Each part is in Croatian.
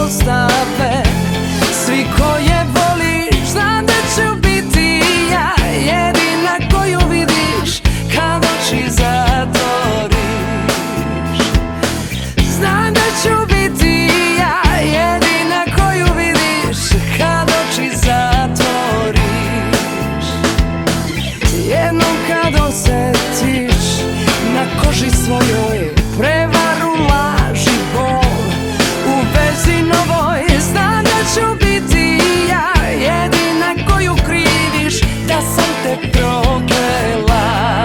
ostave. Svi koje voliš, znam da ću biti ja, jedina koju vidiš kad oči zatvoriš. Znam da ću biti ja, jedina koju vidiš kad oči zatvoriš. Jednom kad osjetiš na koži svojoj prevaru, laž i bol u vezi novoj, znam da ću biti ja, jedina koju kriviš da sam te proklela.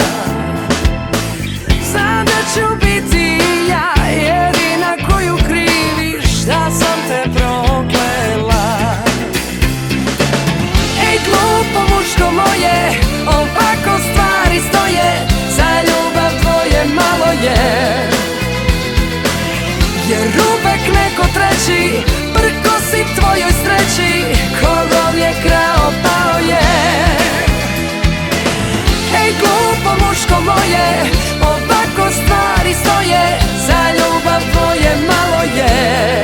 Znam da ću biti ja, jedina koju kriviš da sam te proklela. Ej glupo muško moje, ovako stvari stoje, za ljubav tvoje malo je. Jer uvek neko treći prkosi tvojoj sreći, kogod je krao pao je. Ej glupo muško moje, ovako stvari stoje, za ljubav tvoje malo je.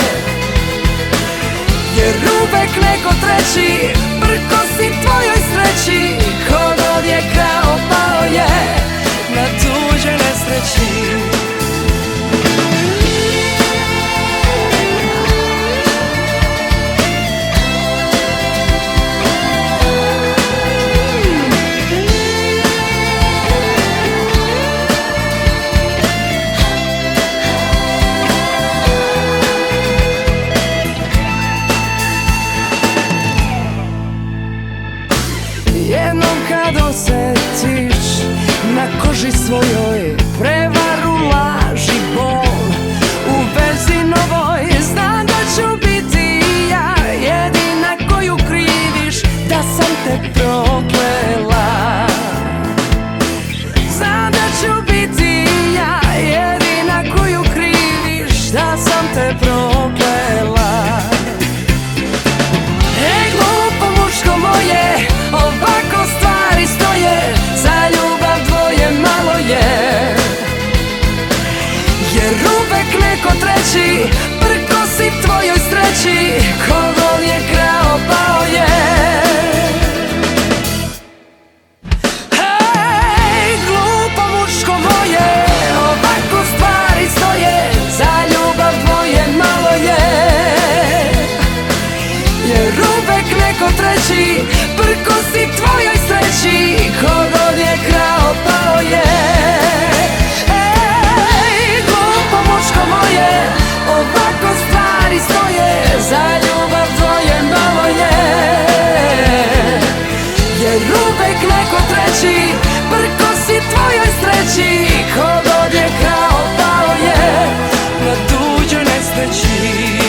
Jer uvek neko treći prkosi tvojoj sreći, kogod je krao pao je na tuđoj nesreći. Jednom kad osjetiš na koži svojoj prevaru, laž i bol u vezi novoj, znam da ću biti ja, jedina koju kriviš da sam te proklela. Znam da ću biti ja, jedina koju kriviš da sam te proklela. Ej glupo muško moje, ovako stvari stoje, za ljubav tvoje malo je. Jer uvek neko treći prkosi tvojoj sreći, kogod je krao pao je. Hej glupo muško moje, ovako stvari stoje, za ljubav tvoje malo je. Jer uvek neko treći prkosi tvojoj sreći, kogod je krao pao je. Ej glupo muško moje, ovako stvari stoje, za ljubav tvoje malo je. Jer uvek neko treći prkosi tvojoj sreći, kogod je krao pao je na tuđoj nesreći.